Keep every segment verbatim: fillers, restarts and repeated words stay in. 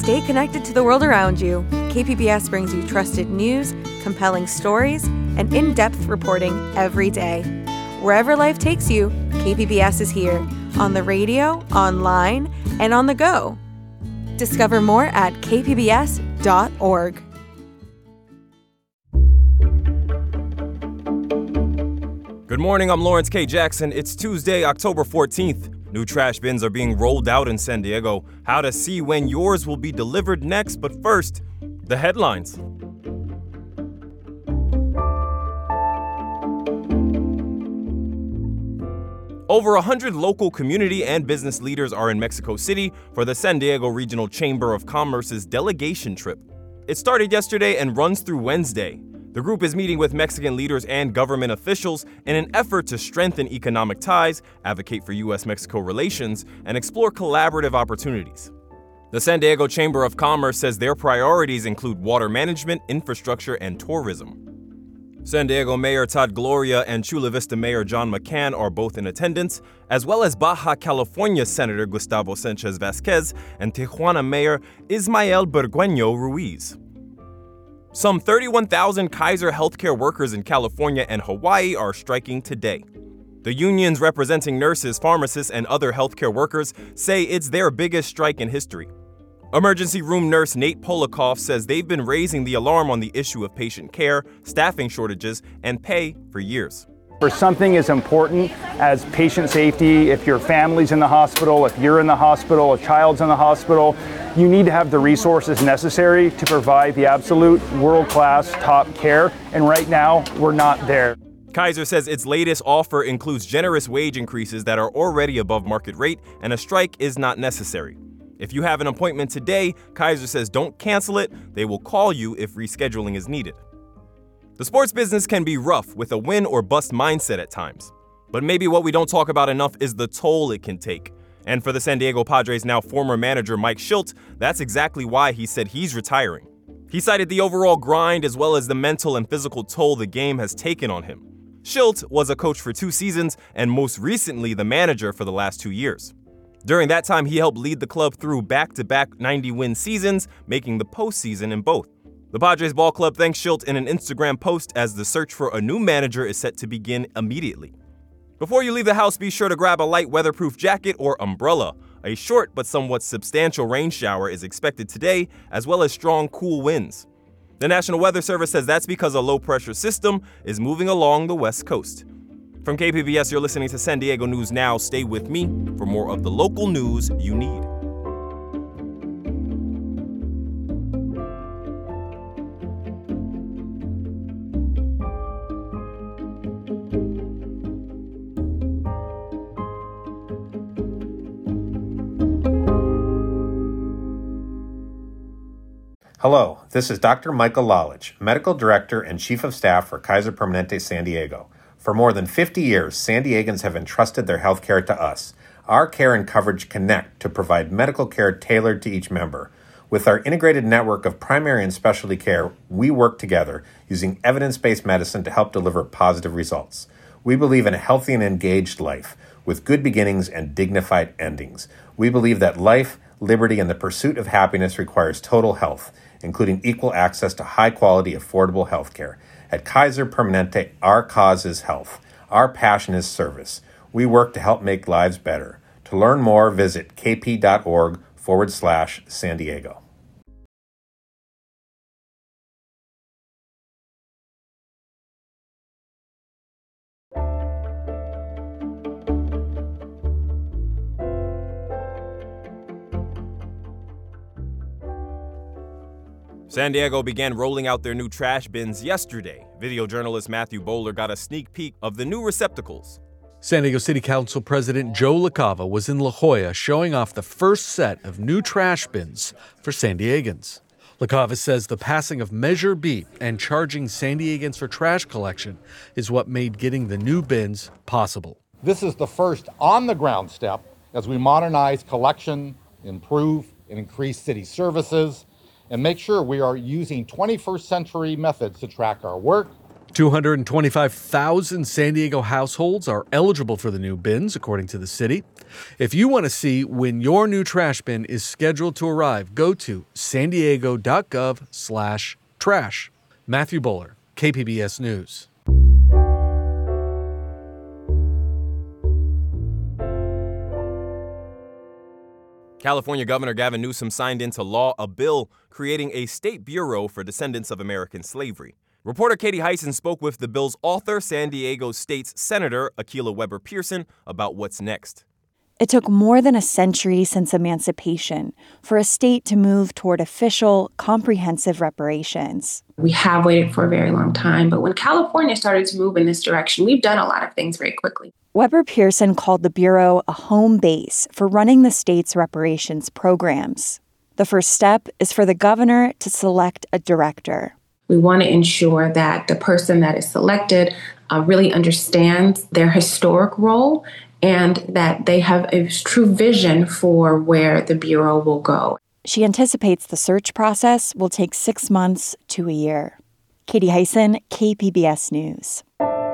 Stay connected to the world around you. K P B S brings you trusted news, compelling stories, and in-depth reporting every day. Wherever life takes you, K P B S is here, on the radio, online, and on the go. Discover more at k p b s dot org. Good morning, I'm Lawrence K. Jackson. It's Tuesday, October fourteenth. New trash bins are being rolled out in San Diego. How to see when yours will be delivered next, but first, the headlines. Over one hundred local community and business leaders are in Mexico City for the San Diego Regional Chamber of Commerce's delegation trip. It started yesterday and runs through Wednesday. The group is meeting with Mexican leaders and government officials in an effort to strengthen economic ties, advocate for U S Mexico relations, and explore collaborative opportunities. The San Diego Chamber of Commerce says their priorities include water management, infrastructure, and tourism. San Diego Mayor Todd Gloria and Chula Vista Mayor John McCann are both in attendance, as well as Baja California Senator Gustavo Sanchez Vasquez and Tijuana Mayor Ismael Burgueño Ruiz. Some thirty-one thousand Kaiser healthcare workers in California and Hawaii are striking today. The unions representing nurses, pharmacists, and other healthcare workers say it's their biggest strike in history. Emergency room nurse Nate Polikoff says they've been raising the alarm on the issue of patient care, staffing shortages, and pay for years. For something as important as patient safety, if your family's in the hospital, if you're in the hospital, a child's in the hospital, you need to have the resources necessary to provide the absolute world-class top care, and right now, we're not there. Kaiser says its latest offer includes generous wage increases that are already above market rate, and a strike is not necessary. If you have an appointment today, Kaiser says don't cancel it. They will call you if rescheduling is needed. The sports business can be rough with a win or bust mindset at times. But maybe what we don't talk about enough is the toll it can take. And for the San Diego Padres' now former manager Mike Shildt, that's exactly why he said he's retiring. He cited the overall grind as well as the mental and physical toll the game has taken on him. Shildt was a coach for two seasons and most recently the manager for the last two years. During that time, he helped lead the club through back-to-back ninety-win seasons, making the postseason in both. The Padres Ball Club thanks Shildt in an Instagram post as the search for a new manager is set to begin immediately. Before you leave the house, be sure to grab a light weatherproof jacket or umbrella. A short but somewhat substantial rain shower is expected today, as well as strong, cool winds. The National Weather Service says that's because a low-pressure system is moving along the west coast. From K P B S, you're listening to San Diego News Now. Stay with me for more of the local news you need. Hello, this is Doctor Michael Lalich, Medical Director and Chief of Staff for Kaiser Permanente San Diego. For more than fifty years, San Diegans have entrusted their health care to us. Our care and coverage connect to provide medical care tailored to each member. With our integrated network of primary and specialty care, we work together using evidence-based medicine to help deliver positive results. We believe in a healthy and engaged life with good beginnings and dignified endings. We believe that life, liberty, and the pursuit of happiness requires total health, including equal access to high-quality, affordable health care. At Kaiser Permanente, our cause is health. Our passion is service. We work to help make lives better. To learn more, visit kp.org forward slash San Diego. San Diego began rolling out their new trash bins yesterday. Video journalist Matthew Bowler got a sneak peek of the new receptacles. San Diego City Council President Joe LaCava was in La Jolla showing off the first set of new trash bins for San Diegans. LaCava says the passing of Measure B and charging San Diegans for trash collection is what made getting the new bins possible. This is the first on-the-ground step as we modernize collection, improve and increase city services, and make sure we are using twenty-first century methods to track our work, two hundred twenty-five thousand San Diego households are eligible for the new bins, according to the city. If you want to see when your new trash bin is scheduled to arrive, go to san diego dot gov slash trash. Matthew Bowler, K P B S News. California Governor Gavin Newsom signed into law a bill creating a state bureau for descendants of American slavery. Reporter Katie Hyson spoke with the bill's author, San Diego State's Senator Akilah Weber Pearson, about what's next. It took more than a century since emancipation for a state to move toward official, comprehensive reparations. We have waited for a very long time, but when California started to move in this direction, we've done a lot of things very quickly. Weber Pearson called the Bureau a home base for running the state's reparations programs. The first step is for the governor to select a director. We want to ensure that the person that is selected uh, really understands their historic role and that they have a true vision for where the Bureau will go. She anticipates the search process will take six months to a year. Katie Hyson, K P B S News.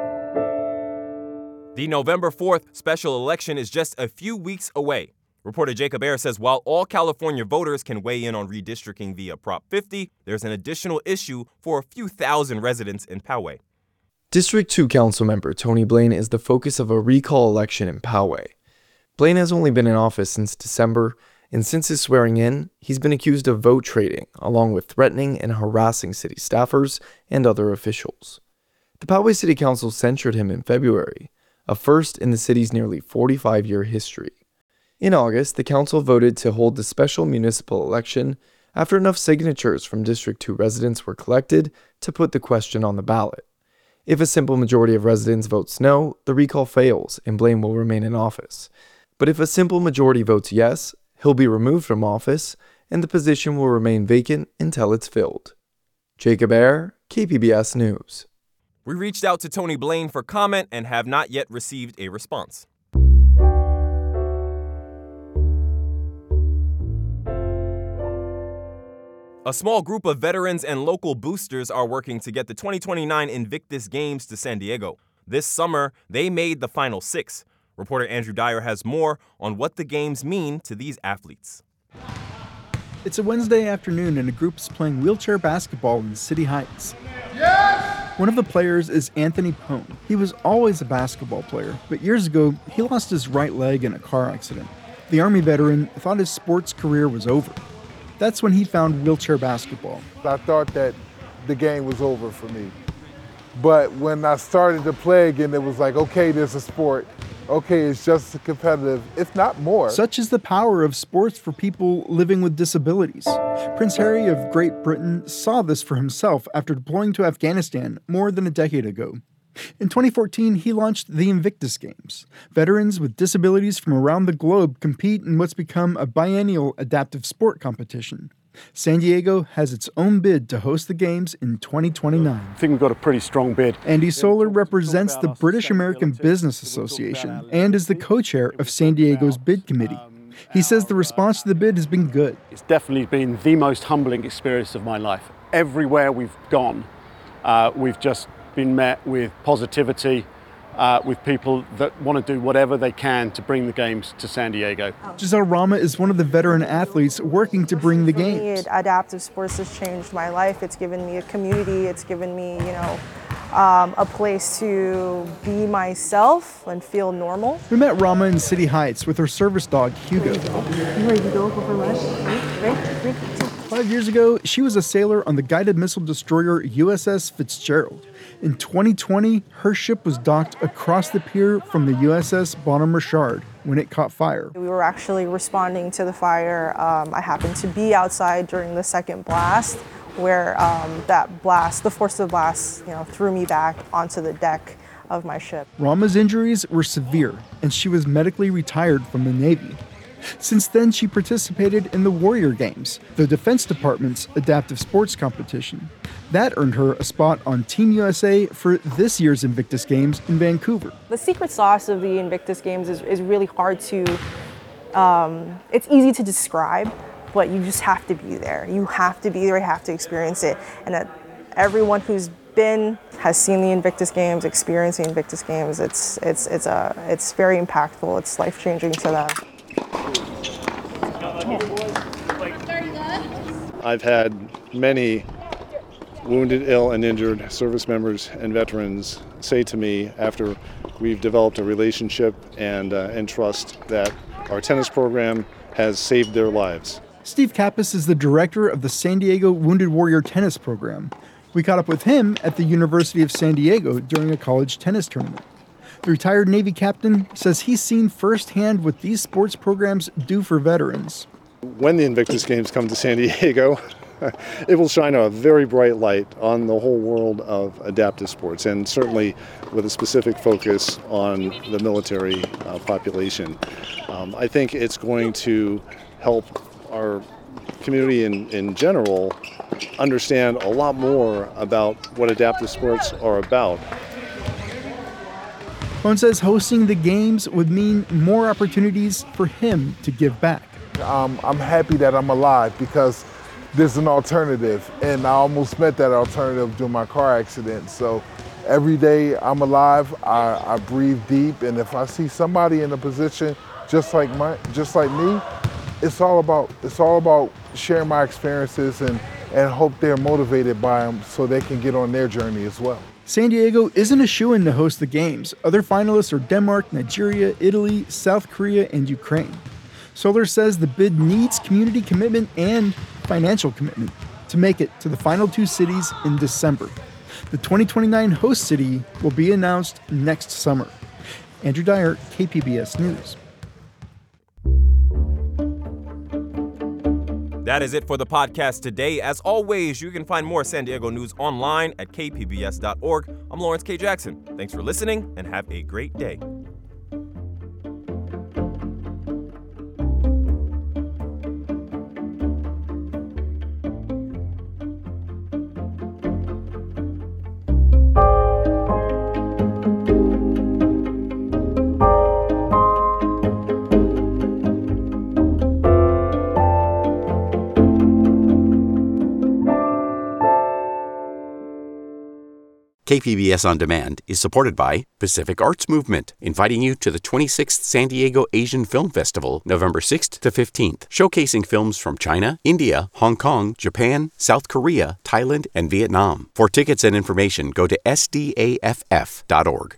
The November fourth special election is just a few weeks away. Reporter Jacob Ayer says while all California voters can weigh in on redistricting via Prop fifty, there's an additional issue for a few thousand residents in Poway. District two Councilmember Tony Blaine is the focus of a recall election in Poway. Blaine has only been in office since December, and since his swearing in, he's been accused of vote trading, along with threatening and harassing city staffers and other officials. The Poway City Council censured him in February, a first in the city's nearly forty-five-year history. In August, the council voted to hold the special municipal election after enough signatures from District two residents were collected to put the question on the ballot. If a simple majority of residents votes no, the recall fails and Blaine will remain in office. But if a simple majority votes yes, he'll be removed from office and the position will remain vacant until it's filled. Jacob Ayer, K P B S News. We reached out to Tony Blaine for comment and have not yet received a response. A small group of veterans and local boosters are working to get the twenty twenty-nine Invictus Games to San Diego. This summer, they made the final six. Reporter Andrew Dyer has more on what the games mean to these athletes. It's a Wednesday afternoon and a group is playing wheelchair basketball in City Heights. Yes! One of the players is Anthony Pone. He was always a basketball player, but years ago, he lost his right leg in a car accident. The Army veteran thought his sports career was over. That's when he found wheelchair basketball. I thought that the game was over for me. But when I started to play again, it was like, okay, there's a sport. Okay, it's just competitive, if not more. Such is the power of sports for people living with disabilities. Prince Harry of Great Britain saw this for himself after deploying to Afghanistan more than a decade ago. In twenty fourteen, he launched the Invictus Games. Veterans with disabilities from around the globe compete in what's become a biennial adaptive sport competition. San Diego has its own bid to host the games in twenty twenty-nine. I think we've got a pretty strong bid. Andy Solar represents the British American Business Association and is the co-chair of San Diego's bid committee. He says the response to the bid has been good. It's definitely been the most humbling experience of my life. Everywhere we've gone, uh, we've just been met with positivity, uh, with people that want to do whatever they can to bring the games to San Diego. Giselle Rama is one of the veteran athletes working to bring the For games. Me, adaptive sports has changed my life. It's given me a community. It's given me, you know, um, a place to be myself and feel normal. We met Rama in City Heights with her service dog, Hugo. You ready to go for lunch? Ready? Five years ago, she was a sailor on the guided missile destroyer U S S Fitzgerald. In twenty twenty, her ship was docked across the pier from the U S S Bonhomme Richard when it caught fire. We were actually responding to the fire. Um, I happened to be outside during the second blast, where um, that blast, the force of the blast, you know, threw me back onto the deck of my ship. Rama's injuries were severe, and she was medically retired from the Navy. Since then, she participated in the Warrior Games, the Defense Department's adaptive sports competition. That earned her a spot on Team U S A for this year's Invictus Games in Vancouver. The secret sauce of the Invictus Games is, is really hard to, um, it's easy to describe, but you just have to be there. You have to be there, you have to experience it. And that everyone who's been, has seen the Invictus Games, experienced the Invictus Games, it's it's it's a it's very impactful. It's life-changing to them. I've had many wounded, ill, and injured service members and veterans say to me after we've developed a relationship and uh, and trust that our tennis program has saved their lives. Steve Kappas is the director of the San Diego Wounded Warrior Tennis Program. We caught up with him at the University of San Diego during a college tennis tournament. The retired Navy captain says he's seen firsthand what these sports programs do for veterans. When the Invictus Games come to San Diego, it will shine a very bright light on the whole world of adaptive sports, and certainly with a specific focus on the military uh, population. Um, I think it's going to help our community in, in general understand a lot more about what adaptive sports are about. Bone says hosting the games would mean more opportunities for him to give back. Um, I'm happy that I'm alive because there's an alternative, and I almost met that alternative during my car accident. So every day I'm alive, I, I breathe deep, and if I see somebody in a position just like my, just like me, it's all about it's all about sharing my experiences and and hope they're motivated by them so they can get on their journey as well. San Diego isn't a shoo-in to host the games. Other finalists are Denmark, Nigeria, Italy, South Korea, and Ukraine. Solar says the bid needs community commitment and financial commitment to make it to the final two cities in December. The twenty twenty-nine host city will be announced next summer. Andrew Dyer, K P B S News. That is it for the podcast today. As always, you can find more San Diego news online at k p b s dot org. I'm Lawrence K. Jackson. Thanks for listening and have a great day. K P B S On Demand is supported by Pacific Arts Movement, inviting you to the twenty-sixth San Diego Asian Film Festival, November sixth to fifteenth, showcasing films from China, India, Hong Kong, Japan, South Korea, Thailand, and Vietnam. For tickets and information, go to S D A F F dot org.